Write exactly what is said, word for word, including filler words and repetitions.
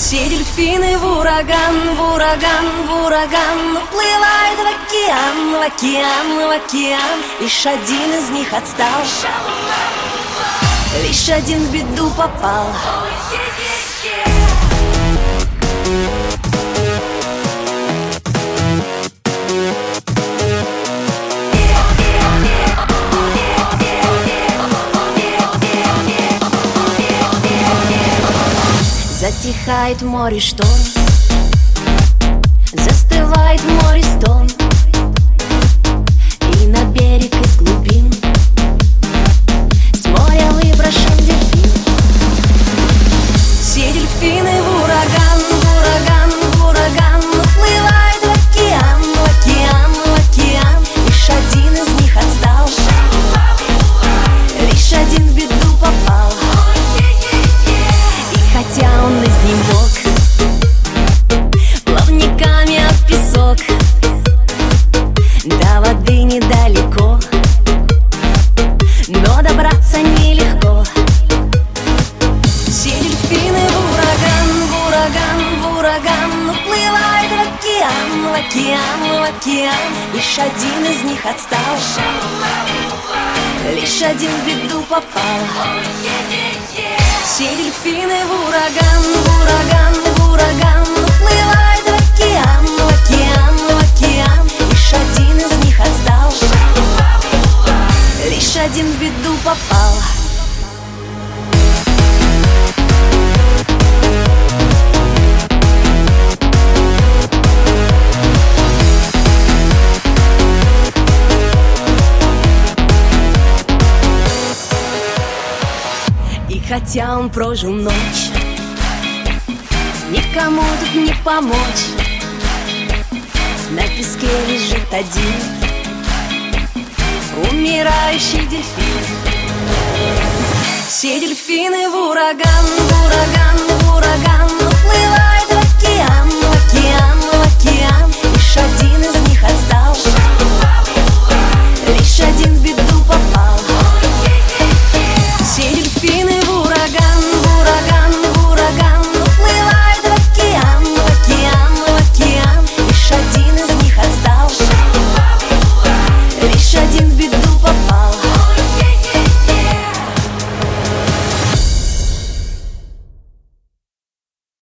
Все дельфины в ураган, в ураган, в ураган уплывают в океан, в океан, в океан. Лишь один из них отстал, лишь один в беду попал. Затихает в море шторм, застывает в море стон, и на берег из глубин с моря выброшен дельфин. Все дельфины в ураган, в ураган, в ураган уплывают в океан, в океан, в океан. Лишь один из них отстал, лишь один в беду попал. Хотя он изнемог плавниками об песок, до воды недалеко, но добраться нелегко. Все дельфины в ураган, в ураган, в ураган уплывают в океан, в океан, в океан. Лишь один из них отстал, лишь один в беду попал. Все дельфины в ураган, в ураган, в ураган уплывают в океан, в океан, в океан. Лишь один из них отстал, лишь один в беду попал. Хотя он прожил ночь, никому тут не помочь. На песке лежит один умирающий дельфин. Все дельфины в ураган, в ураган, в ураган уплывают в океан, в океан, в океан. Лишь один из них отстал, лишь один